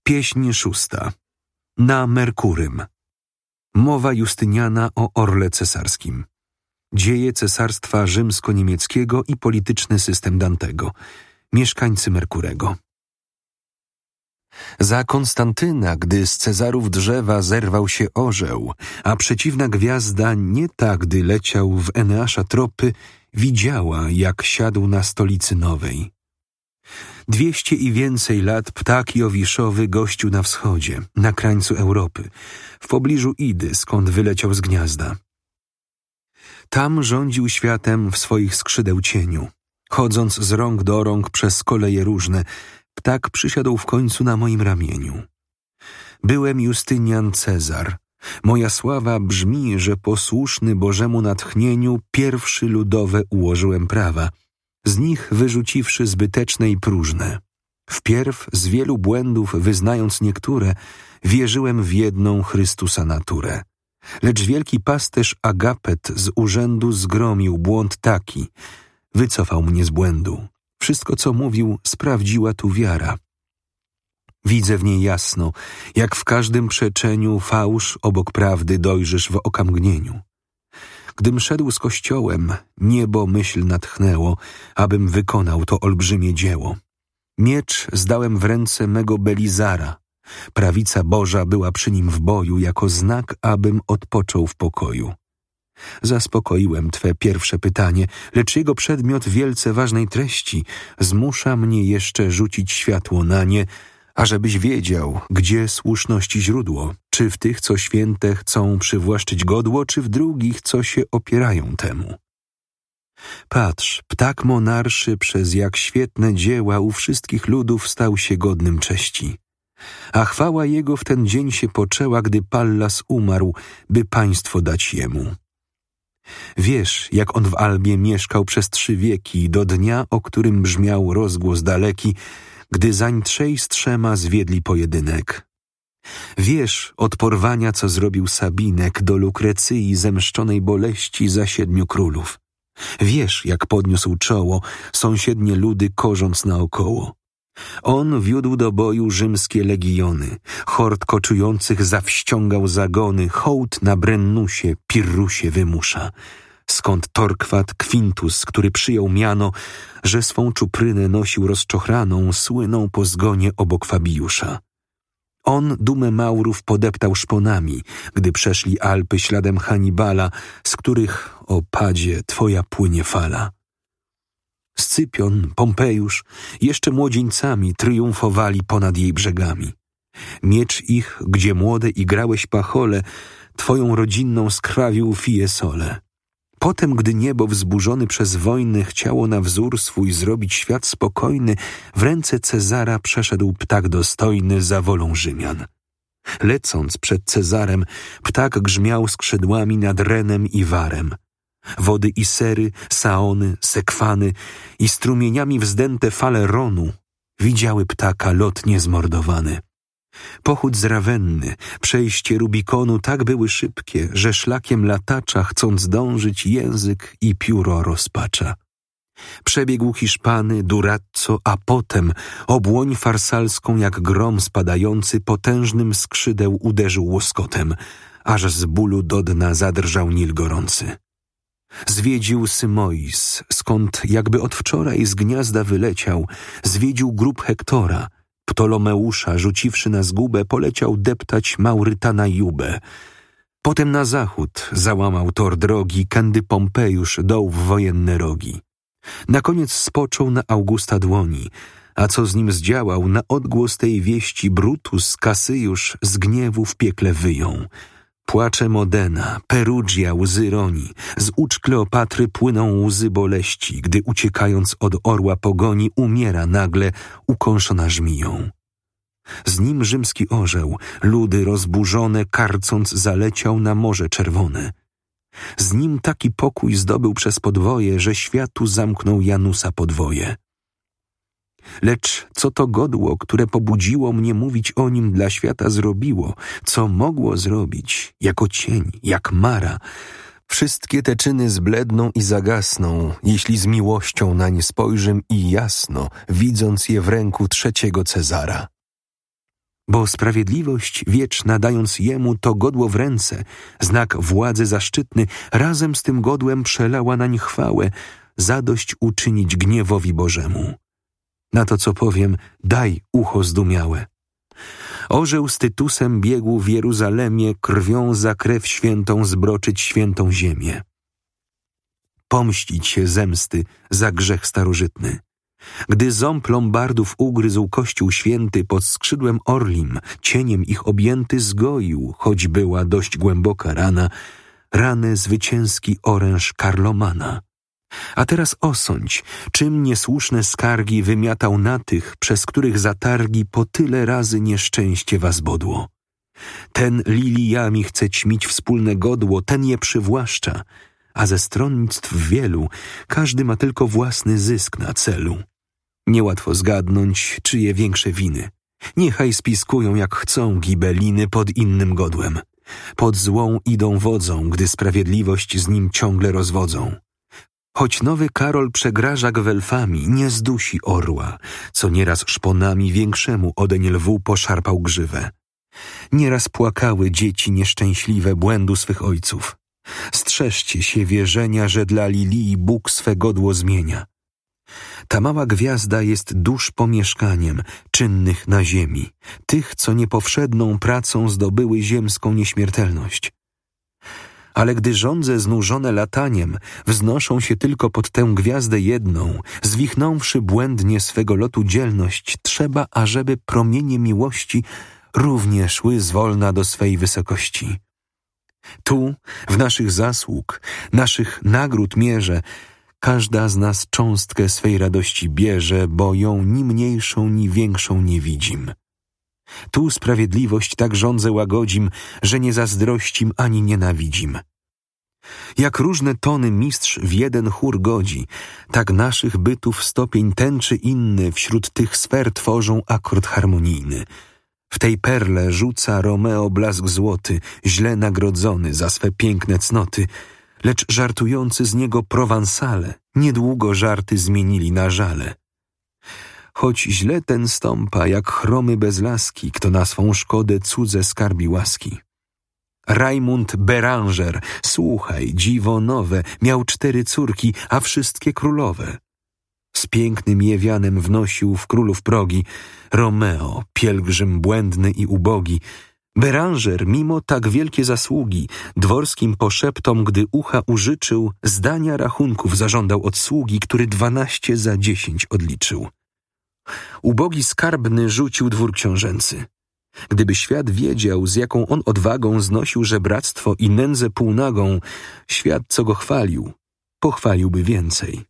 Pieśń 6. Na Merkurym. Mowa Justyniana o orle cesarskim. Dzieje Cesarstwa Rzymsko-Niemieckiego i polityczny system Dantego. Mieszkańcy Merkurego. Za Konstantyna, gdy z Cezarów drzewa zerwał się orzeł, a przeciwna gwiazda nie ta, gdy leciał w Eneasza tropy, widziała, jak siadł na stolicy nowej. 200 i więcej lat ptak jowiszowy gościł na wschodzie, na krańcu Europy, w pobliżu Idy, skąd wyleciał z gniazda. Tam rządził światem w swoich skrzydeł cieniu. Chodząc z rąk do rąk przez koleje różne, ptak przysiadł w końcu na moim ramieniu. Byłem Justynian Cezar. Moja sława brzmi, że posłuszny Bożemu natchnieniu pierwszy ludowe ułożyłem prawa, z nich wyrzuciwszy zbyteczne i próżne. Wpierw z wielu błędów wyznając niektóre, wierzyłem w jedną Chrystusa naturę. Lecz wielki pasterz Agapet z urzędu zgromił błąd taki, wycofał mnie z błędu. Wszystko, co mówił, sprawdziła tu wiara. Widzę w niej jasno, jak w każdym przeczeniu fałsz obok prawdy dojrzysz w okamgnieniu. Gdym szedł z Kościołem, niebo myśl natchnęło, abym wykonał to olbrzymie dzieło. Miecz zdałem w ręce mego Belizara. Prawica Boża była przy nim w boju, jako znak, abym odpoczął w pokoju. Zaspokoiłem Twe pierwsze pytanie, lecz jego przedmiot wielce ważnej treści zmusza mnie jeszcze rzucić światło na nie, ażebyś wiedział, gdzie słuszności źródło, czy w tych, co święte chcą przywłaszczyć godło, czy w drugich, co się opierają temu. Patrz, ptak monarszy przez jak świetne dzieła u wszystkich ludów stał się godnym cześci. A chwała jego w ten dzień się poczęła, gdy Pallas umarł, by państwo dać jemu. Wiesz, jak on w Albie mieszkał przez 3 wieki, do dnia, o którym brzmiał rozgłos daleki, gdy zań 3 z 3 zwiedli pojedynek. Wiesz od porwania, co zrobił Sabinek do Lukrecyi zemszczonej boleści za 7 królów. Wiesz, jak podniósł czoło, sąsiednie ludy korząc naokoło. On wiódł do boju rzymskie legiony, hord koczujących zawściągał zagony, hołd na Brennusie, Pirrusie wymusza. Skąd Torkwat Quintus, który przyjął miano, że swą czuprynę nosił rozczochraną, słynął po zgonie obok Fabiusza. On dumę Maurów podeptał szponami, gdy przeszli Alpy śladem Hannibala, z których, o padzie, twoja płynie fala. Scypion, Pompejusz, jeszcze młodzieńcami triumfowali ponad jej brzegami. Miecz ich, gdzie młode igrałeś pachole, twoją rodzinną skrawił Fiesole. Potem, gdy niebo wzburzony przez wojny chciało na wzór swój zrobić świat spokojny, w ręce Cezara przeszedł ptak dostojny za wolą Rzymian. Lecąc przed Cezarem, ptak grzmiał skrzydłami nad Renem i Warem. Wody Isery, Saony, Sekwany i strumieniami wzdęte fale Ronu widziały ptaka lot niezmordowany. Pochód z Rawenny, przejście Rubikonu tak były szybkie, że szlakiem latacza, chcąc dążyć, język i pióro rozpacza. Przebiegł Hiszpany, Durazzo, a potem obłoń farsalską jak grom spadający potężnym skrzydeł uderzył łoskotem, aż z bólu do dna zadrżał Nil gorący. Zwiedził Symois, skąd jakby od wczoraj z gniazda wyleciał, zwiedził grób Hektora, Ptolomeusza, rzuciwszy na zgubę, poleciał deptać Maurytana Jubę. Potem na zachód załamał tor drogi, kędy Pompejusz doł w wojenne rogi. Na koniec spoczął na Augusta dłoni, a co z nim zdziałał, na odgłos tej wieści Brutus, Kasyjusz z gniewu w piekle wyją. Płacze Modena, Perugia łzy roni, z ucz Kleopatry płyną łzy boleści, gdy uciekając od orła pogoni umiera nagle ukąszona żmiją. Z nim rzymski orzeł, ludy rozburzone karcąc zaleciał na Morze Czerwone. Z nim taki pokój zdobył przez podwoje, że światu zamknął Janusa podwoje. Lecz co to godło, które pobudziło mnie mówić o nim dla świata zrobiło, co mogło zrobić, jako cień, jak mara. Wszystkie te czyny zbledną i zagasną, jeśli z miłością nań spojrzym i jasno, widząc je w ręku 3 Cezara. bo sprawiedliwość wieczna, dając jemu to godło w ręce, znak władzy zaszczytny, razem z tym godłem przelała nań chwałę, zadość uczynić gniewowi Bożemu. Na to, co powiem, daj ucho zdumiałe. Orzeł z Tytusem biegł w Jeruzalemie, krwią za krew świętą zbroczyć świętą ziemię. Pomścić się zemsty za grzech starożytny. Gdy ząb Lombardów ugryzł Kościół święty, pod skrzydłem orlim, cieniem ich objęty zgoił, choć była dość głęboka rana, ranę zwycięski oręż Karlomana. A teraz osądź, czym niesłuszne skargi wymiatał na tych, przez których zatargi po tyle razy nieszczęście was bodło. Ten liliami chce ćmić wspólne godło, ten je przywłaszcza, a ze stronnictw wielu każdy ma tylko własny zysk na celu. Niełatwo zgadnąć, czyje większe winy. Niechaj spiskują jak chcą gibeliny pod innym godłem. Pod złą idą wodzą, gdy sprawiedliwość z nim ciągle rozwodzą. Choć nowy Karol przegraża gwelfami, nie zdusi orła, co nieraz szponami większemu odeń lwu poszarpał grzywę. Nieraz płakały dzieci nieszczęśliwe błędu swych ojców. Strzeżcie się wierzenia, że dla Lilii Bóg swe godło zmienia. Ta mała gwiazda jest dusz pomieszkaniem czynnych na ziemi, tych, co niepowszedną pracą zdobyły ziemską nieśmiertelność. Ale gdy żądze znużone lataniem wznoszą się tylko pod tę gwiazdę jedną, zwichnąwszy błędnie swego lotu dzielność, trzeba, ażeby promienie miłości równie szły zwolna do swej wysokości. Tu, w naszych zasług, naszych nagród mierze, każda z nas cząstkę swej radości bierze, bo ją ni mniejszą, ni większą nie widzim. Tu sprawiedliwość tak żądzę łagodzim, że nie zazdrościm ani nienawidzim. Jak różne tony mistrz w jeden chór godzi, tak naszych bytów stopień ten czy inny wśród tych sfer tworzą akord harmonijny. W tej perle rzuca Romeo blask złoty, źle nagrodzony za swe piękne cnoty, lecz żartujący z niego Prowansale niedługo żarty zmienili na żale. Choć źle ten stąpa, jak chromy bez laski, kto na swą szkodę cudze skarbi łaski. Rajmund Beranger, słuchaj, dziwo nowe, miał 4 córki, a wszystkie królowe. Z pięknym Jewianem wnosił w królów progi, Romeo, pielgrzym błędny i ubogi. Beranger, mimo tak wielkie zasługi, dworskim poszeptom, gdy ucha użyczył, zdania rachunków zażądał od sługi, który 12 za 10 odliczył. Ubogi skarbny rzucił dwór książęcy. Gdyby świat wiedział, z jaką on odwagą znosił żebractwo i nędzę półnagą, świat, co go chwalił, pochwaliłby więcej.